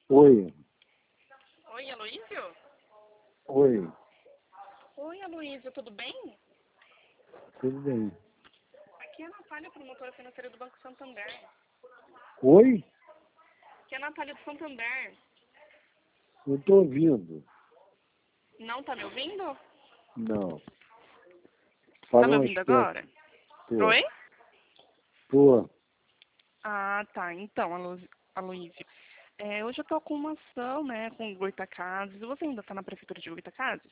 Oi, Oi, Aloísio? oi, Oi, Aloísio, tudo bem? tudo bem? Aqui é a Natália, promotora financeira do Banco Santander. Oi? Aqui é a Natália do Santander. Eu tô ouvindo. Não tá me ouvindo? Não. Tá Fala me mais ouvindo perto. agora? Tô. Oi? Tô. Ah, tá. Então, Aloísio, hoje eu tô com uma ação, né, com o Goitacazes. Você ainda tá na prefeitura de Goitacazes?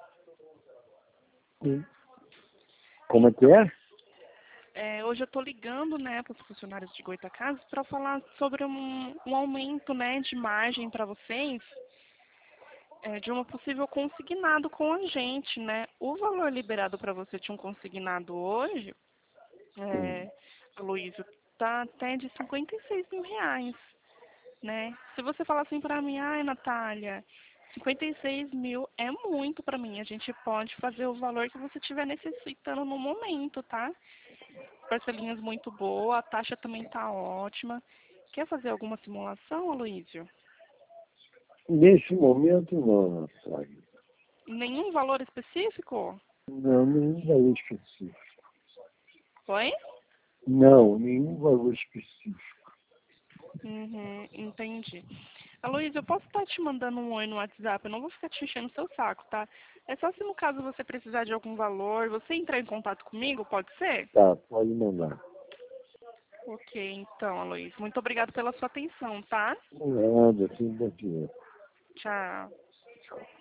Como é que é? Hoje eu tô ligando, né, para os funcionários de Goitacazes para falar sobre um aumento, né, de margem para vocês, de um possível consignado com a gente, né? O valor liberado para você de um consignado hoje, Sim. Aloysio, tá até de R$ 56.000, né? Se você falar assim para mim, ai, Natália, 56 mil é muito para mim. A gente pode fazer o valor que você estiver necessitando no momento, tá? Parcelinhas muito boa, a taxa também tá ótima. Quer fazer alguma simulação, Aloysio? Nesse momento, não, Natália. Nenhum valor específico? Não, nenhum valor específico. Oi? Não, nenhum valor específico. Uhum, entendi. Aloysio, eu posso estar te mandando um oi no WhatsApp, eu não vou ficar te enchendo o seu saco, tá? É só se no caso você precisar de algum valor, você entrar em contato comigo, pode ser? Tá, pode mandar. Ok, então, Aloysio, muito obrigada pela sua atenção, tá? Nada, tudo bem. Tchau. Tchau.